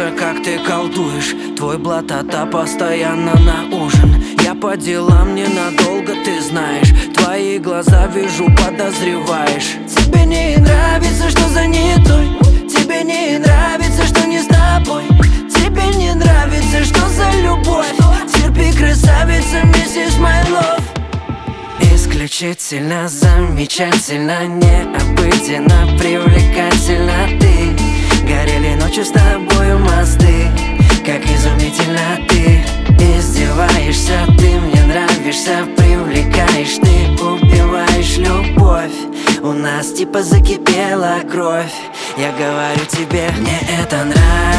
нравится, как ты колдуешь. Твой блатата постоянно на ужин. Я по делам ненадолго, ты знаешь. Твои глаза вижу, подозреваешь. Тебе не нравится, что занятой. Тебе не нравится, что не с тобой. Тебе не нравится, что за любовь. Терпи, красавица, миссис My Love. Исключительно, замечательно, необычно, привлекательно ты. Горели ночью с тобою мосты. Как изумительно ты издеваешься, ты мне нравишься, привлекаешь, ты убиваешь любовь. У нас типа закипела кровь. Я говорю тебе, мне это нравится.